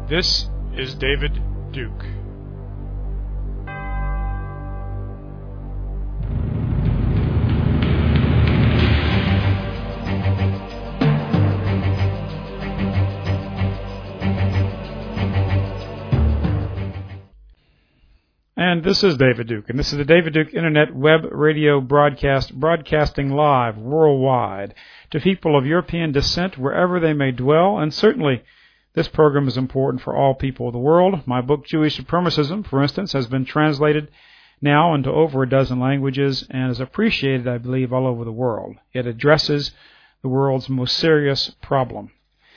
This is David Duke. And this is David Duke, and this is the David Duke Internet Web Radio Broadcast, broadcasting live worldwide to people of European descent wherever they may dwell, and certainly this program is important for all people of the world. My book, Jewish Supremacism, for instance, has been translated now into over a dozen languages and is appreciated, I believe, all over the world. It addresses the world's most serious problem.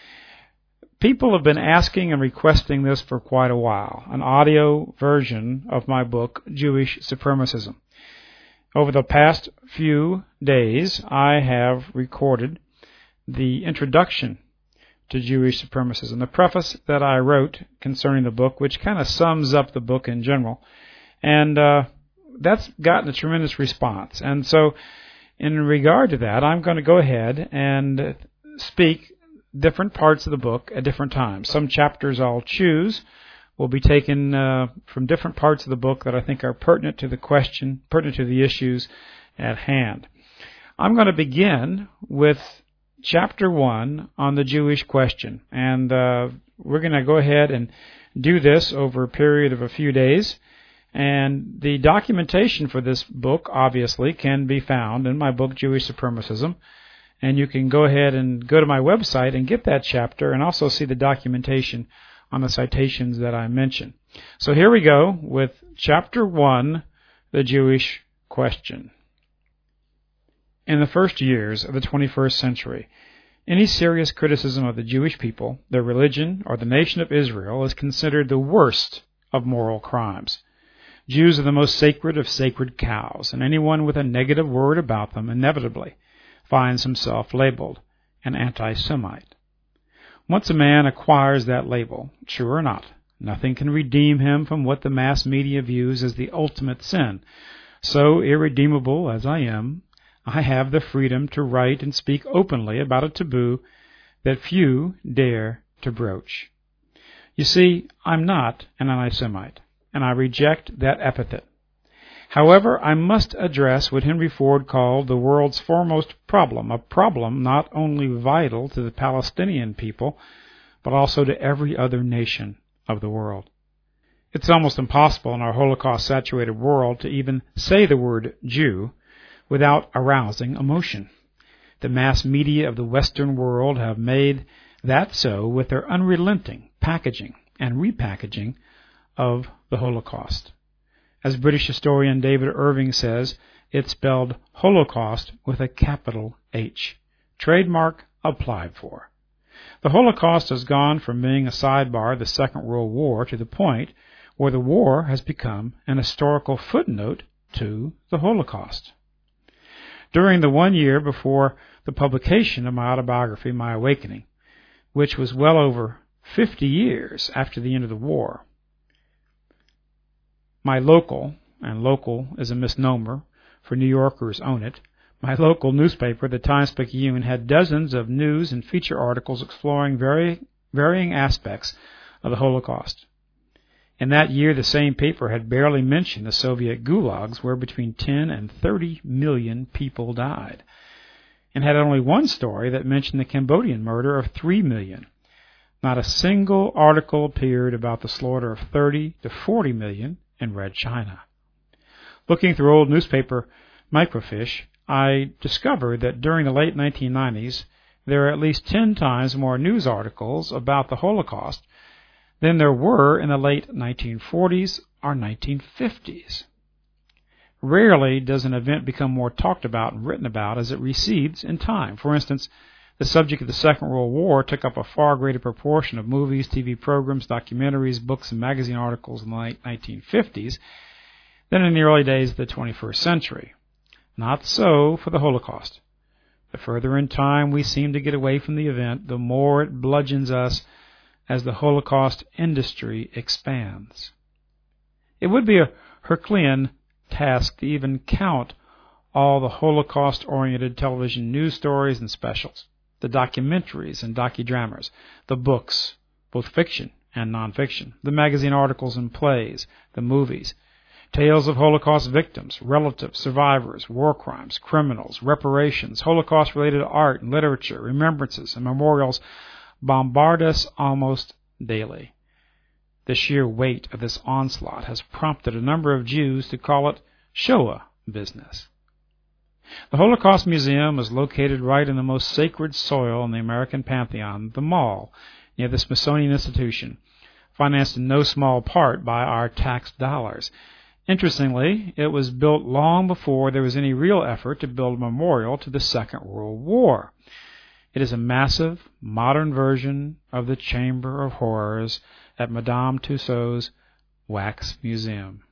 People have been asking and requesting this for quite a while, an audio version of my book, Jewish Supremacism. Over the past few days, I have recorded the introduction to Jewish Supremacism, the preface that I wrote concerning the book, which kind of sums up the book in general. And that's gotten a tremendous response. And so in regard to that, I'm going to go ahead and speak different parts of the book at different times. Some chapters I'll choose will be taken from different parts of the book that I think are pertinent to the question, pertinent to the issues at hand. I'm going to begin with Chapter 1 on the Jewish question, and we're going to go ahead and do this over a period of a few days, and the documentation for this book, obviously, can be found in my book, Jewish Supremacism, and you can go ahead and go to my website and get that chapter and also see the documentation on the citations that I mentioned. So here we go with Chapter 1, the Jewish question. In the first years of the 21st century, any serious criticism of the Jewish people, their religion, or the nation of Israel is considered the worst of moral crimes. Jews are the most sacred of sacred cows, and anyone with a negative word about them inevitably finds himself labeled an anti-Semite. Once a man acquires that label, true or not, nothing can redeem him from what the mass media views as the ultimate sin. So irredeemable as I am, I have the freedom to write and speak openly about a taboo that few dare to broach. You see, I'm not an anti-Semite, and I reject that epithet. However, I must address what Henry Ford called the world's foremost problem, a problem not only vital to the Palestinian people, but also to every other nation of the world. It's almost impossible in our Holocaust-saturated world to even say the word Jew without arousing emotion. The mass media of the Western world have made that so with their unrelenting packaging and repackaging of the Holocaust. As British historian David Irving says, it's spelled Holocaust with a capital H. Trademark applied for. The Holocaust has gone from being a sidebar of the Second World War to the point where the war has become an historical footnote to the Holocaust. During the 1 year before the publication of my autobiography, My Awakening, which was well over 50 years after the end of the war, my local, and local is a misnomer, for New Yorkers own it, my local newspaper, the Times-Picayune, had dozens of news and feature articles exploring varying aspects of the Holocaust. In that year, the same paper had barely mentioned the Soviet gulags where between 10 and 30 million people died, and had only one story that mentioned the Cambodian murder of 3 million. Not a single article appeared about the slaughter of 30 to 40 million in Red China. Looking through old newspaper microfiche, I discovered that during the late 1990s, there are at least 10 times more news articles about the Holocaust than there were in the late 1940s or 1950s. Rarely does an event become more talked about and written about as it recedes in time. For instance, the subject of the Second World War took up a far greater proportion of movies, TV programs, documentaries, books, and magazine articles in the late 1950s than in the early days of the 21st century. Not so for the Holocaust. The further in time we seem to get away from the event, the more it bludgeons us as the Holocaust industry expands. It would be a Herculean task to even count all the Holocaust-oriented television news stories and specials, the documentaries and docudramas, the books, both fiction and nonfiction, the magazine articles and plays, the movies, tales of Holocaust victims, relatives, survivors, war crimes, criminals, reparations, Holocaust-related art and literature, remembrances, and memorials bombard us almost daily. The sheer weight of this onslaught has prompted a number of Jews to call it Shoah business. The Holocaust Museum is located right in the most sacred soil in the American Pantheon, the Mall, near the Smithsonian Institution, financed in no small part by our tax dollars. Interestingly, it was built long before there was any real effort to build a memorial to the Second World War. It is a massive, modern version of the Chamber of Horrors at Madame Tussauds Wax Museum.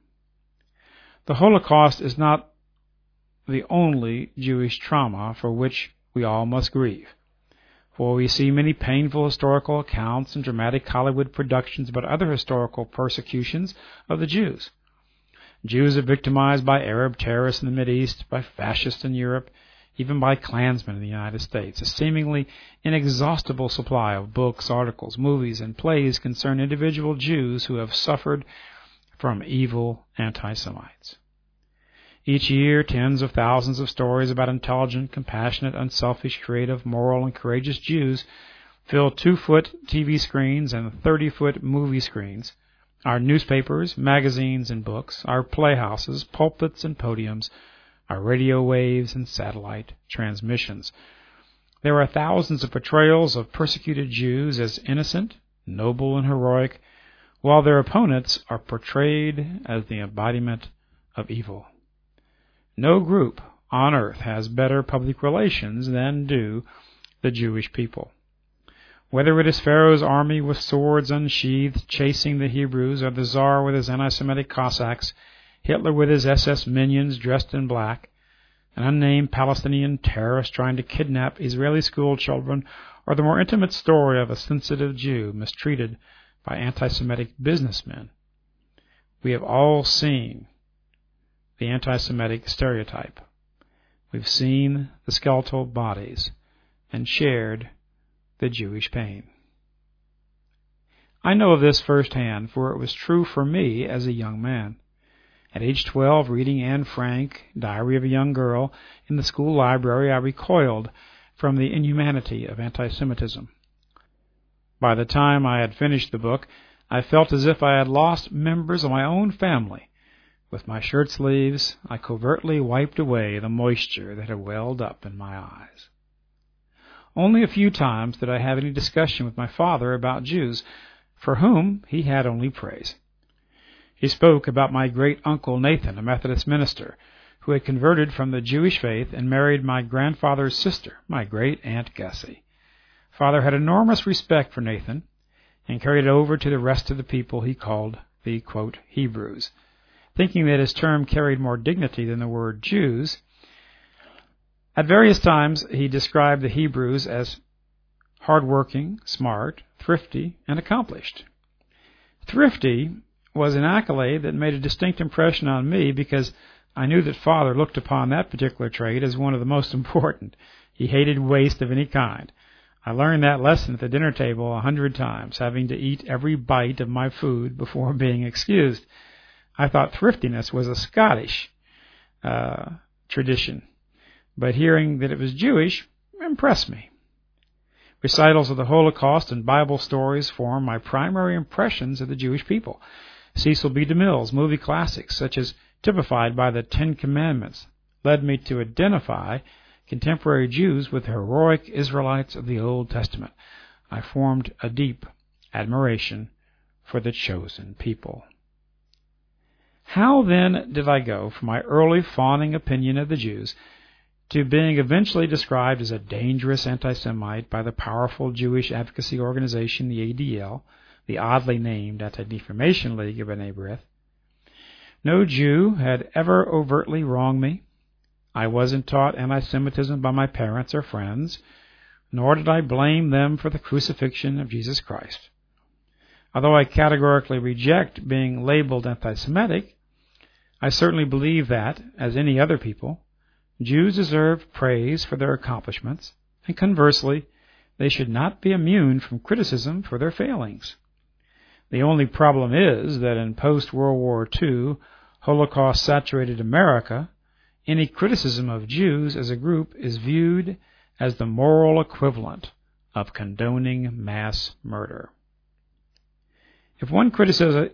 The Holocaust is not the only Jewish trauma for which we all must grieve, for we see many painful historical accounts and dramatic Hollywood productions about other historical persecutions of the Jews. Jews are victimized by Arab terrorists in the Mideast, by fascists in Europe, even by Klansmen in the United States. A seemingly inexhaustible supply of books, articles, movies, and plays concern individual Jews who have suffered from evil anti-Semites. Each year, tens of thousands of stories about intelligent, compassionate, unselfish, creative, moral, and courageous Jews fill 2-foot TV screens and 30-foot movie screens, our newspapers, magazines, and books, our playhouses, pulpits, and podiums, our radio waves and satellite transmissions. There are thousands of portrayals of persecuted Jews as innocent, noble, and heroic, while their opponents are portrayed as the embodiment of evil. No group on earth has better public relations than do the Jewish people. Whether it is Pharaoh's army with swords unsheathed chasing the Hebrews, or the Tsar with his anti-Semitic Cossacks, Hitler with his SS minions dressed in black, an unnamed Palestinian terrorist trying to kidnap Israeli school children, or the more intimate story of a sensitive Jew mistreated by anti-Semitic businessmen, we have all seen the anti-Semitic stereotype. We've seen the skeletal bodies and shared the Jewish pain. I know of this firsthand, for it was true for me as a young man. At age 12, reading Anne Frank, Diary of a Young Girl, in the school library, I recoiled from the inhumanity of anti-Semitism. By the time I had finished the book, I felt as if I had lost members of my own family. With my shirt sleeves, I covertly wiped away the moisture that had welled up in my eyes. Only a few times did I have any discussion with my father about Jews, for whom he had only praise. He spoke about my great-uncle Nathan, a Methodist minister, who had converted from the Jewish faith and married my grandfather's sister, my great-aunt Gussie. Father had enormous respect for Nathan and carried it over to the rest of the people he called the, quote, Hebrews. Thinking that his term carried more dignity than the word Jews, at various times he described the Hebrews as hard-working, smart, thrifty, and accomplished. Thrifty was an accolade that made a distinct impression on me because I knew that Father looked upon that particular trait as one of the most important. He hated waste of any kind. I learned that lesson at the dinner table 100 times, having to eat every bite of my food before being excused. I thought thriftiness was a Scottish tradition, but hearing that it was Jewish impressed me. Recitals of the Holocaust and Bible stories form my primary impressions of the Jewish people. Cecil B. DeMille's movie classics, such as typified by the Ten Commandments, led me to identify contemporary Jews with the heroic Israelites of the Old Testament. I formed a deep admiration for the chosen people. How then did I go from my early fawning opinion of the Jews to being eventually described as a dangerous anti-Semite by the powerful Jewish advocacy organization, the ADL, the oddly named Anti-Defamation League of B'nai B'rith? No Jew had ever overtly wronged me. I wasn't taught anti-Semitism by my parents or friends, nor did I blame them for the crucifixion of Jesus Christ. Although I categorically reject being labeled anti-Semitic, I certainly believe that, as any other people, Jews deserve praise for their accomplishments, and conversely, they should not be immune from criticism for their failings. The only problem is that in post-World War II, Holocaust-saturated America, any criticism of Jews as a group is viewed as the moral equivalent of condoning mass murder. If one criticizes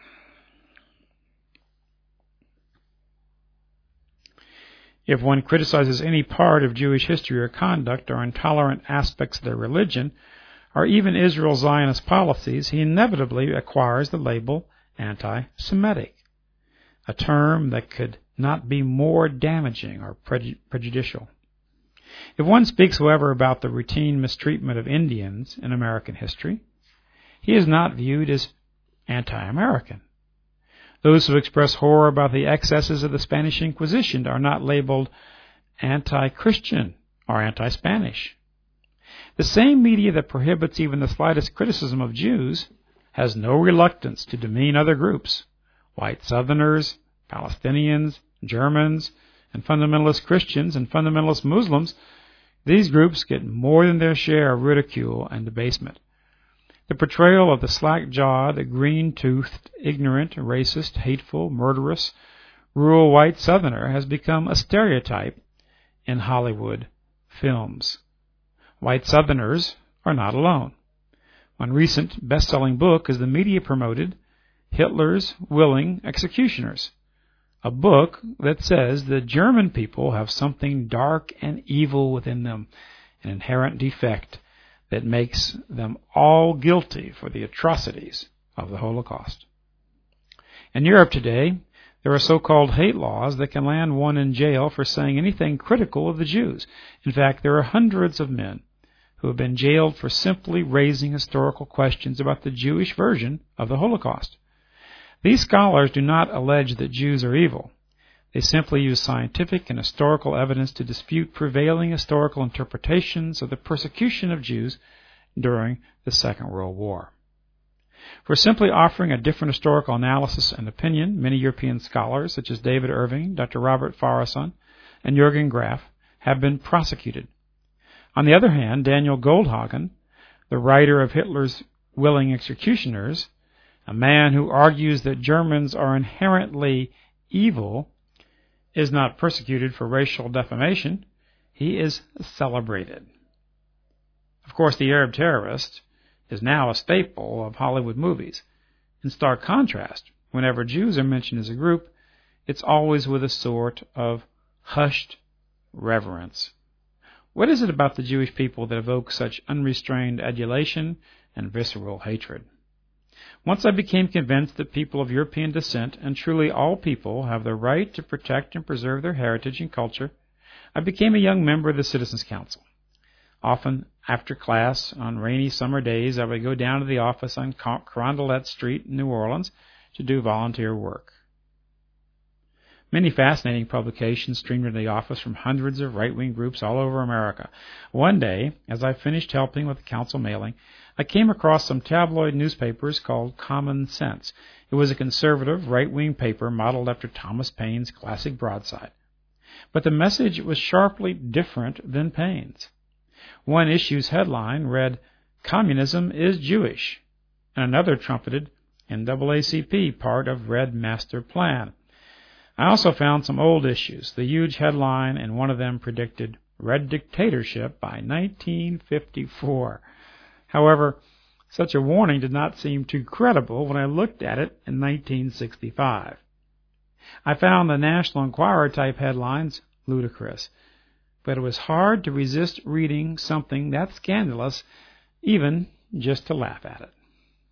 any part of Jewish history or conduct or intolerant aspects of their religion, or even Israel's Zionist policies, he inevitably acquires the label anti-Semitic, a term that could not be more damaging or prejudicial. If one speaks, however, about the routine mistreatment of Indians in American history, he is not viewed as anti-American. Those who express horror about the excesses of the Spanish Inquisition are not labeled anti-Christian or anti-Spanish. The same media that prohibits even the slightest criticism of Jews has no reluctance to demean other groups, white Southerners, Palestinians, Germans, and fundamentalist Christians and fundamentalist Muslims. These groups get more than their share of ridicule and debasement. The portrayal of the slack-jawed, green-toothed, ignorant, racist, hateful, murderous, rural white Southerner has become a stereotype in Hollywood films. White Southerners are not alone. One recent best-selling book is the media-promoted Hitler's Willing Executioners, a book that says the German people have something dark and evil within them, an inherent defect that makes them all guilty for the atrocities of the Holocaust. In Europe today, there are so-called hate laws that can land one in jail for saying anything critical of the Jews. In fact, there are hundreds of men who have been jailed for simply raising historical questions about the Jewish version of the Holocaust. These scholars do not allege that Jews are evil. They simply use scientific and historical evidence to dispute prevailing historical interpretations of the persecution of Jews during the Second World War. For simply offering a different historical analysis and opinion, many European scholars, such as David Irving, Dr. Robert Farason, and Jürgen Graf, have been prosecuted. On the other hand, Daniel Goldhagen, the writer of Hitler's Willing Executioners, a man who argues that Germans are inherently evil, is not persecuted for racial defamation. He is celebrated. Of course, the Arab terrorist is now a staple of Hollywood movies. In stark contrast, whenever Jews are mentioned as a group, it's always with a sort of hushed reverence. What is it about the Jewish people that evokes such unrestrained adulation and visceral hatred? Once I became convinced that people of European descent, and truly all people, have the right to protect and preserve their heritage and culture, I became a young member of the Citizens Council. Often, after class, on rainy summer days, I would go down to the office on Carondelet Street in New Orleans to do volunteer work. Many fascinating publications streamed into the office from hundreds of right-wing groups all over America. One day, as I finished helping with the council mailing, I came across some tabloid newspapers called Common Sense. It was a conservative, right-wing paper modeled after Thomas Paine's classic broadside. But the message was sharply different than Paine's. One issue's headline read, "Communism is Jewish," and another trumpeted NAACP, part of Red Master Plan. I also found some old issues. The huge headline in one of them predicted Red Dictatorship by 1954. However, such a warning did not seem too credible when I looked at it in 1965. I found the National Enquirer-type headlines ludicrous, but it was hard to resist reading something that scandalous, even just to laugh at it.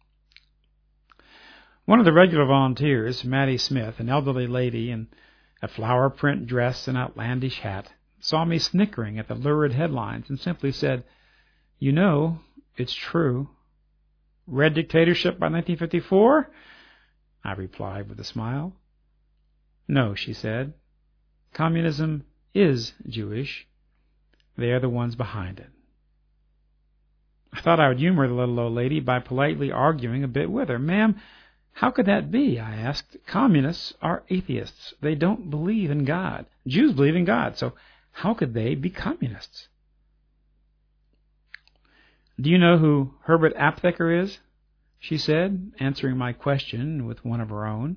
One of the regular volunteers, Maddie Smith, an elderly lady in a flower print dress and outlandish hat, saw me snickering at the lurid headlines and simply said, "You know, it's true." "Red Dictatorship by 1954? I replied with a smile. "No," she said. "Communism is Jewish. They are the ones behind it." I thought I would humor the little old lady by politely arguing a bit with her. "Ma'am, how could that be?" I asked. "Communists are atheists. They don't believe in God. Jews believe in God, so how could they be communists?" Do you know who Herbert Aptheker is? she said, answering my question with one of her own.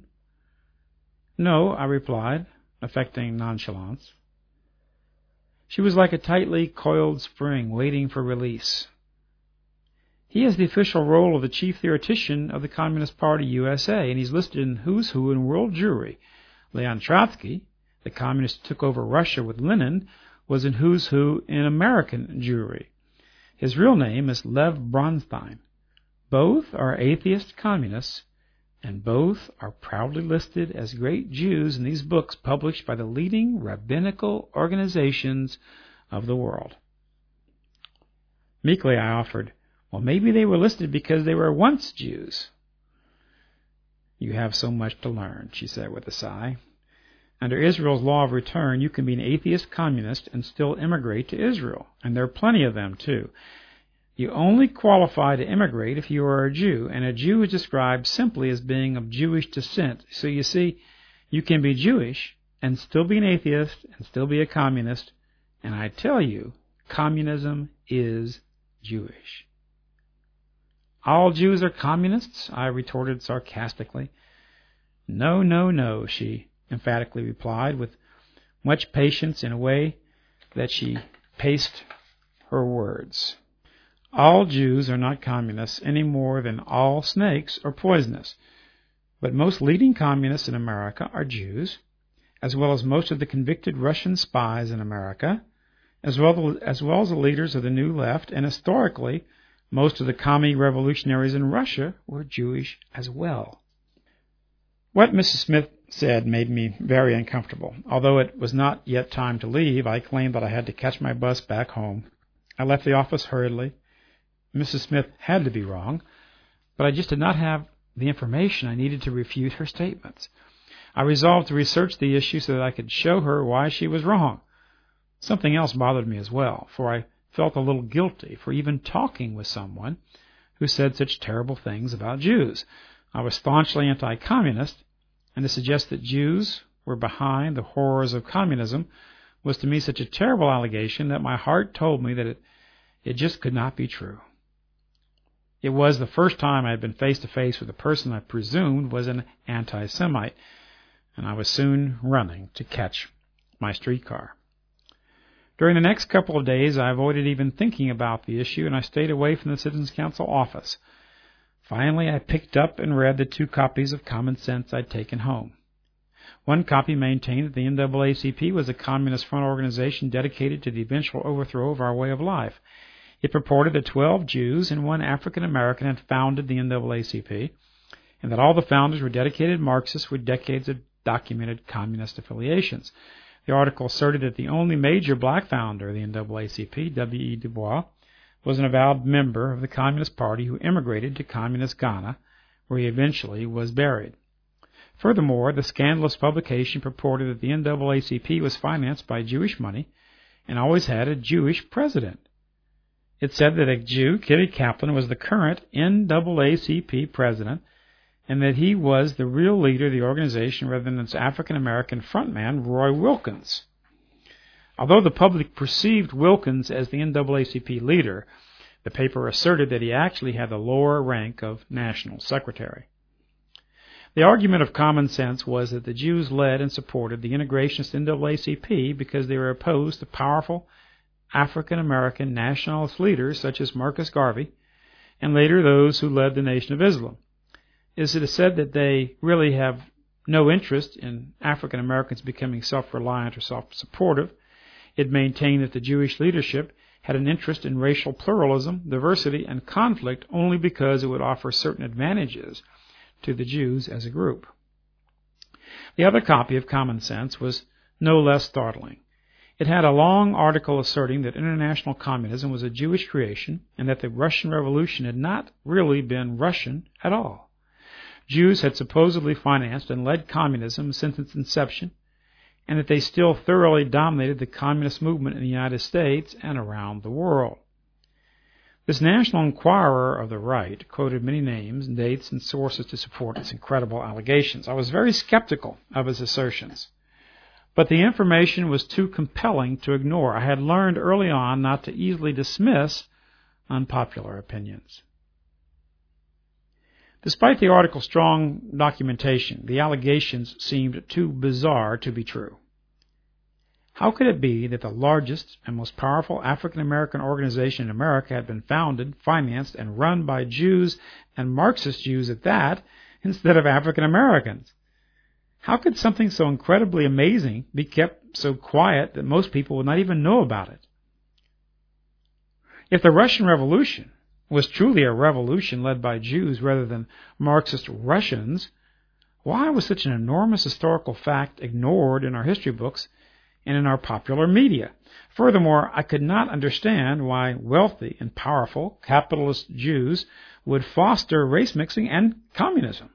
No, I replied, affecting nonchalance. She was like a tightly coiled spring waiting for release. He has the official role of the chief theoretician of the Communist Party USA, and he's listed in Who's Who in World Jewry. Leon Trotsky, the communist who took over Russia with Lenin, was in Who's Who in American Jewry. His real name is Lev Bronstein. Both are atheist communists, and both are proudly listed as great Jews in these books published by the leading rabbinical organizations of the world. Meekly I offered, well, maybe they were listed because they were once Jews. You have so much to learn, she said with a sigh. Under Israel's law of return, you can be an atheist communist and still immigrate to Israel, and there are plenty of them, too. You only qualify to immigrate if you are a Jew, and a Jew is described simply as being of Jewish descent. So you see, you can be Jewish and still be an atheist and still be a communist, and I tell you, communism is Jewish. All Jews are communists? I retorted sarcastically. No, no, no, she emphatically replied with much patience in a way that she paced her words. All Jews are not communists any more than all snakes are poisonous. But most leading communists in America are Jews, as well as most of the convicted Russian spies in America, as well as the leaders of the New Left, and historically, most of the commie revolutionaries in Russia were Jewish as well. What Mrs. Smith said made me very uncomfortable. Although it was not yet time to leave, I claimed that I had to catch my bus back home. I left the office hurriedly. Mrs. Smith had to be wrong, but I just did not have the information I needed to refute her statements. I resolved to research the issue so that I could show her why she was wrong. Something else bothered me as well, for I felt a little guilty for even talking with someone who said such terrible things about Jews. I was staunchly anti-communist, and to suggest that Jews were behind the horrors of communism was to me such a terrible allegation that my heart told me that it just could not be true. It was the first time I had been face-to-face with a person I presumed was an anti-Semite, and I was soon running to catch my streetcar. During the next couple of days, I avoided even thinking about the issue, and I stayed away from the Citizens Council office. Finally, I picked up and read the 2 copies of Common Sense I'd taken home. One copy maintained that the NAACP was a communist front organization dedicated to the eventual overthrow of our way of life. It purported that 12 Jews and 1 African American had founded the NAACP, and that all the founders were dedicated Marxists with decades of documented communist affiliations. The article asserted that the only major black founder of the NAACP, W.E. Du Bois, was an avowed member of the Communist Party who immigrated to communist Ghana, where he eventually was buried. Furthermore, the scandalous publication purported that the NAACP was financed by Jewish money and always had a Jewish president. It said that a Jew, Kitty Kaplan, was the current NAACP president, and that he was the real leader of the organization rather than its African-American frontman, Roy Wilkins. Although the public perceived Wilkins as the NAACP leader, the paper asserted that he actually had the lower rank of national secretary. The argument of Common Sense was that the Jews led and supported the integrationist NAACP because they were opposed to powerful African-American nationalist leaders such as Marcus Garvey, and later those who led the Nation of Islam. It is said that they really have no interest in African Americans becoming self-reliant or self-supportive. It maintained that the Jewish leadership had an interest in racial pluralism, diversity, and conflict only because it would offer certain advantages to the Jews as a group. The other copy of Common Sense was no less startling. It had a long article asserting that international communism was a Jewish creation and that the Russian Revolution had not really been Russian at all. Jews had supposedly financed and led communism since its inception, and that they still thoroughly dominated the communist movement in the United States and around the world. This National Enquirer of the right quoted many names, dates, and sources to support its incredible allegations. I was very skeptical of his assertions, but the information was too compelling to ignore. I had learned early on not to easily dismiss unpopular opinions. Despite the article's strong documentation, the allegations seemed too bizarre to be true. How could it be that the largest and most powerful African-American organization in America had been founded, financed, and run by Jews, and Marxist Jews at that, instead of African-Americans? How could something so incredibly amazing be kept so quiet that most people would not even know about it? If the Russian Revolution was truly a revolution led by Jews rather than Marxist Russians, why was such an enormous historical fact ignored in our history books and in our popular media? Furthermore, I could not understand why wealthy and powerful capitalist Jews would foster race mixing and communism.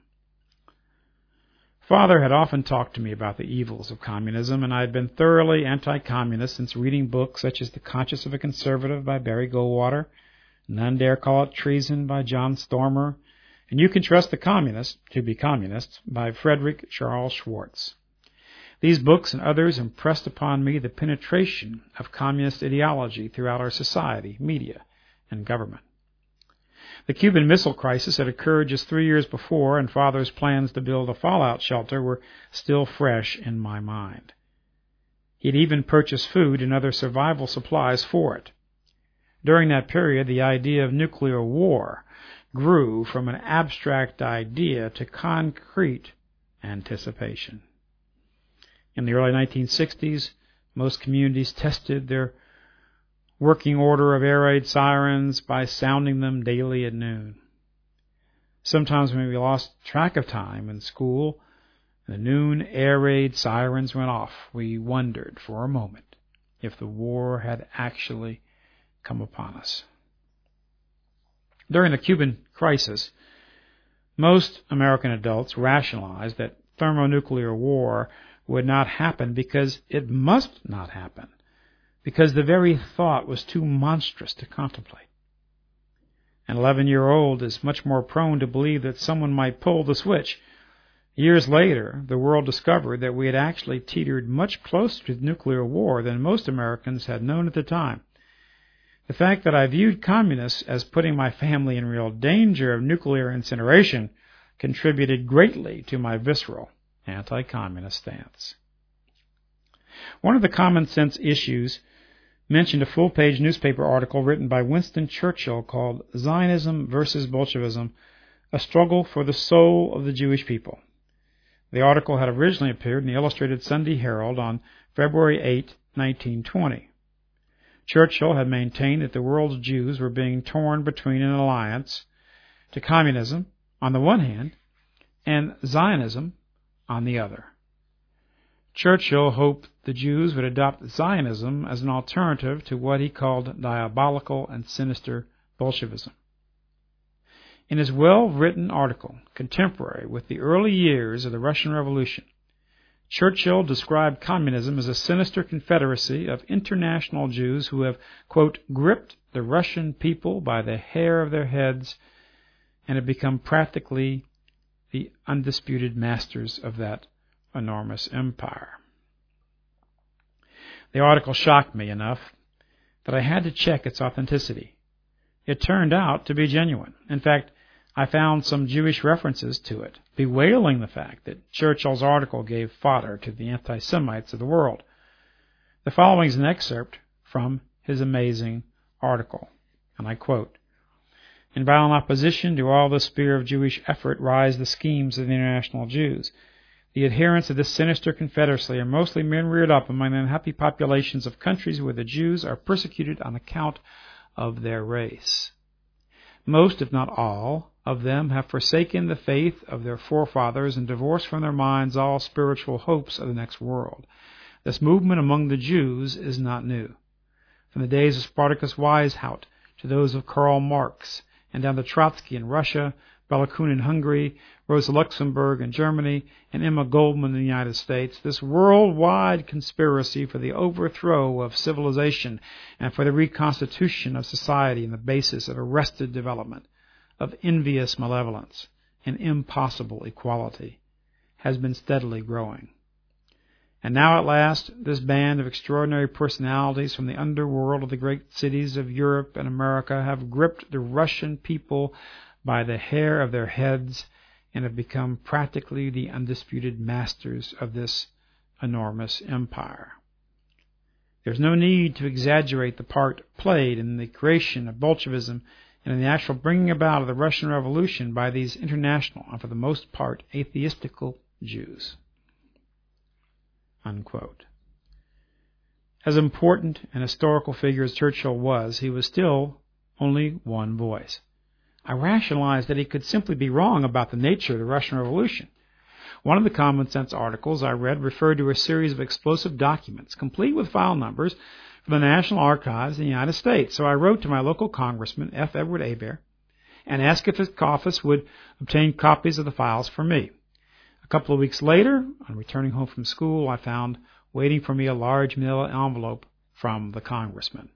Father had often talked to me about the evils of communism, and I had been thoroughly anti-communist since reading books such as The Conscience of a Conservative by Barry Goldwater, None Dare Call It Treason by John Stormer, and You Can Trust the Communists to Be Communists by Frederick Charles Schwartz. These books and others impressed upon me the penetration of communist ideology throughout our society, media, and government. The Cuban Missile Crisis had occurred just 3 years before, and Father's plans to build a fallout shelter were still fresh in my mind. He had even purchased food and other survival supplies for it. During that period, the idea of nuclear war grew from an abstract idea to concrete anticipation. In the early 1960s, most communities tested their working order of air raid sirens by sounding them daily at noon. Sometimes when we lost track of time in school, the noon air raid sirens went off. We wondered for a moment if the war had actually come upon us. During the Cuban crisis, most American adults rationalized that thermonuclear war would not happen because it must not happen, because the very thought was too monstrous to contemplate. An 11-year-old is much more prone to believe that someone might pull the switch. Years later, the world discovered that we had actually teetered much closer to nuclear war than most Americans had known at the time. The fact that I viewed communists as putting my family in real danger of nuclear incineration contributed greatly to my visceral anti-communist stance. One of the common sense issues mentioned a full-page newspaper article written by Winston Churchill called Zionism versus Bolshevism, a struggle for the soul of the Jewish people. The article had originally appeared in the Illustrated Sunday Herald on February 8, 1920. Churchill had maintained that the world's Jews were being torn between an alliance to communism on the one hand and Zionism on the other. Churchill hoped the Jews would adopt Zionism as an alternative to what he called diabolical and sinister Bolshevism. In his well-written article, contemporary with the early years of the Russian Revolution, Churchill described communism as a sinister confederacy of international Jews who have, quote, gripped the Russian people by the hair of their heads and have become practically the undisputed masters of that enormous empire. The article shocked me enough that I had to check its authenticity. It turned out to be genuine. In fact, I found some Jewish references to it, bewailing the fact that Churchill's article gave fodder to the anti-Semites of the world. The following is an excerpt from his amazing article, and I quote, "In violent opposition to all the sphere of Jewish effort rise the schemes of the international Jews. The adherents of this sinister confederacy are mostly men reared up among the unhappy populations of countries where the Jews are persecuted on account of their race. Most, if not all, of them have forsaken the faith of their forefathers and divorced from their minds all spiritual hopes of the next world. This movement among the Jews is not new. From the days of Spartacus Weishaupt to those of Karl Marx, and down to Trotsky in Russia, Bela Kun in Hungary, Rosa Luxemburg in Germany, and Emma Goldman in the United States, this worldwide conspiracy for the overthrow of civilization and for the reconstitution of society on the basis of arrested development, of envious malevolence, and impossible equality, has been steadily growing. And now at last, this band of extraordinary personalities from the underworld of the great cities of Europe and America have gripped the Russian people by the hair of their heads and have become practically the undisputed masters of this enormous empire. There's no need to exaggerate the part played in the creation of Bolshevism and in the actual bringing about of the Russian Revolution by these international and for the most part atheistical Jews." Unquote. As important an historical figure as Churchill was, he was still only one voice. I rationalized that he could simply be wrong about the nature of the Russian Revolution. One of the Common Sense articles I read referred to a series of explosive documents, complete with file numbers, from the National Archives in the United States. So I wrote to my local congressman, F. Edward Hebert, and asked if his office would obtain copies of the files for me. A couple of weeks later, on returning home from school, I found waiting for me a large manila envelope from the congressman.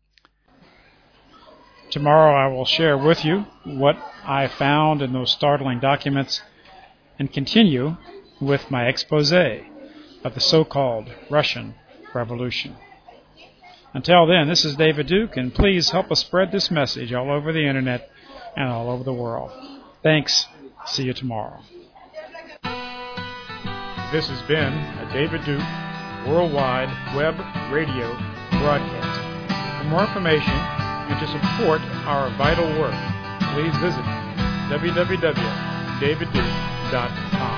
Tomorrow I will share with you what I found in those startling documents and continue with my expose of the so-called Russian Revolution. Until then, this is David Duke, and please help us spread this message all over the Internet and all over the world. Thanks. See you tomorrow. This has been a David Duke Worldwide Web Radio broadcast. For more information and to support our vital work, please visit www.davidduke.com.